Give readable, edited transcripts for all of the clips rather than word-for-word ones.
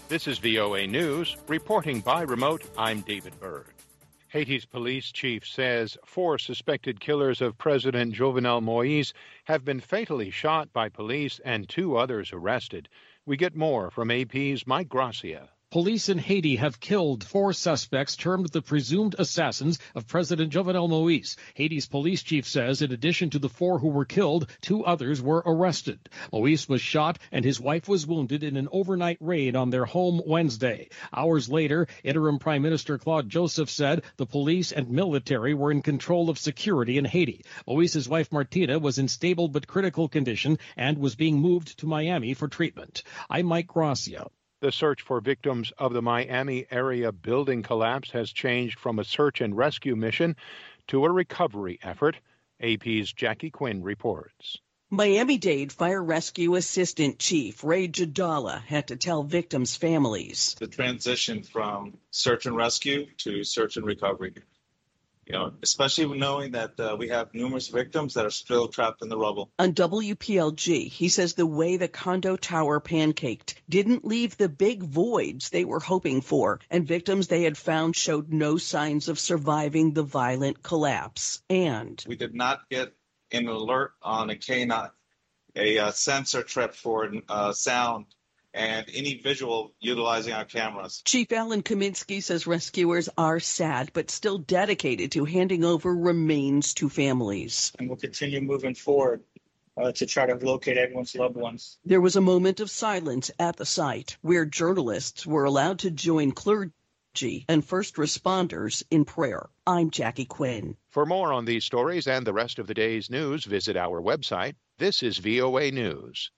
This is VOA News. Reporting by remote, I'm David Byrd. Haiti's police chief says 4 suspected killers of President Jovenel Moïse have been fatally shot by police and 2 others arrested. We get more from AP's Mike Gracia. Police in Haiti have killed 4 suspects termed the presumed assassins of President Jovenel Moïse. Haiti's police chief says in addition to the 4 who were killed, 2 others were arrested. Moïse was shot and his wife was wounded in an overnight raid on their home Wednesday. Hours later, interim Prime Minister Claude Joseph said the police and military were in control of security in Haiti. Moïse's wife Martina was in stable but critical condition and was being moved to Miami for treatment. I'm Mike Gracia. The search for victims of the Miami area building collapse has changed from a search and rescue mission to a recovery effort. AP's Jackie Quinn reports. Miami-Dade Fire Rescue Assistant Chief Ray Jadala had to tell victims' families. The transition from search and rescue to search and recovery. Especially knowing that we have numerous victims that are still trapped in the rubble. On WPLG, he says the way the condo tower pancaked didn't leave the big voids they were hoping for, and victims they had found showed no signs of surviving the violent collapse. And we did not get an alert on a K9, a sensor trip for sound, and any visual utilizing our cameras. Chief Alan Kaminsky says rescuers are sad but still dedicated to handing over remains to families. And we'll continue moving forward to try to locate everyone's loved ones. There was a moment of silence at the site where journalists were allowed to join clergy and first responders in prayer. I'm Jackie Quinn. For more on these stories and the rest of the day's news, visit our website. This is VOA News.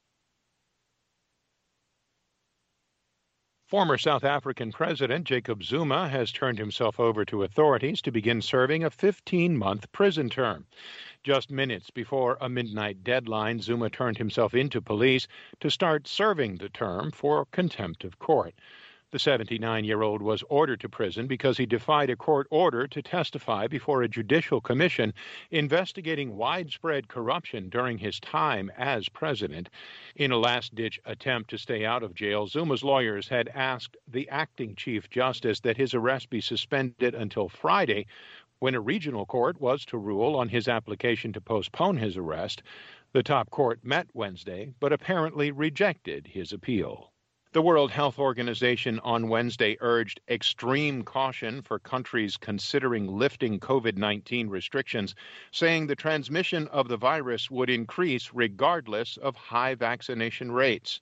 Former South African President Jacob Zuma has turned himself over to authorities to begin serving a 15-month prison term. Just minutes before a midnight deadline, Zuma turned himself into police to start serving the term for contempt of court. The 79-year-old was ordered to prison because he defied a court order to testify before a judicial commission investigating widespread corruption during his time as president. In a last-ditch attempt to stay out of jail, Zuma's lawyers had asked the acting Chief Justice that his arrest be suspended until Friday, when a regional court was to rule on his application to postpone his arrest. The top court met Wednesday, but apparently rejected his appeal. The World Health Organization on Wednesday urged extreme caution for countries considering lifting COVID-19 restrictions, saying the transmission of the virus would increase regardless of high vaccination rates.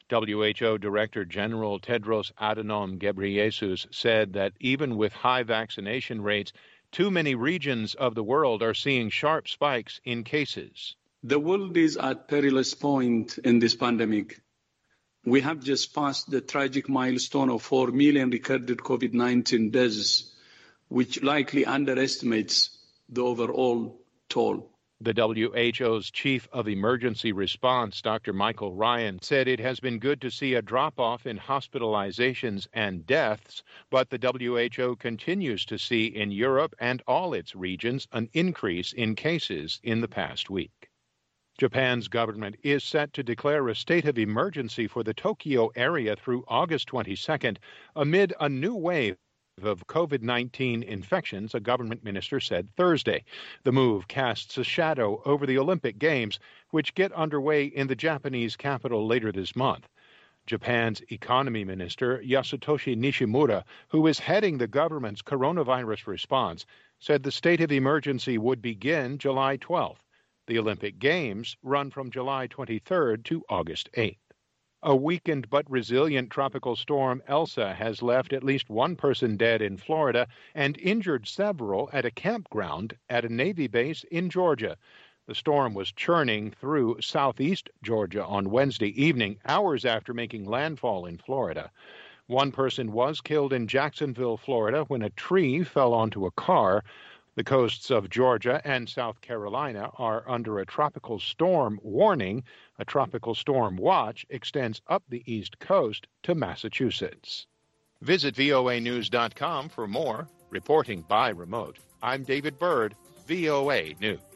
WHO Director General Tedros Adhanom Ghebreyesus said that even with high vaccination rates, too many regions of the world are seeing sharp spikes in cases. The world is at perilous point in this pandemic. We have just passed the tragic milestone of 4 million recorded COVID-19 deaths, which likely underestimates the overall toll. The WHO's chief of emergency response, Dr. Michael Ryan, said it has been good to see a drop-off in hospitalizations and deaths, but the WHO continues to see in Europe and all its regions an increase in cases in the past week. Japan's government is set to declare a state of emergency for the Tokyo area through August 22nd amid a new wave of COVID-19 infections, a government minister said Thursday. The move casts a shadow over the Olympic Games, which get underway in the Japanese capital later this month. Japan's economy minister, Yasutoshi Nishimura, who is heading the government's coronavirus response, said the state of emergency would begin July 12th. The Olympic Games run from July 23rd to August 8th. A weakened but resilient tropical storm Elsa has left at least one person dead in Florida and injured several at a campground at a Navy base in Georgia. The storm was churning through southeast Georgia on Wednesday evening, hours after making landfall in Florida. One person was killed in Jacksonville, Florida, when a tree fell onto a car. The coasts of Georgia and South Carolina are under a tropical storm warning. A tropical storm watch extends up the East Coast to Massachusetts. Visit voanews.com for more. Reporting by remote, I'm David Byrd, VOA News.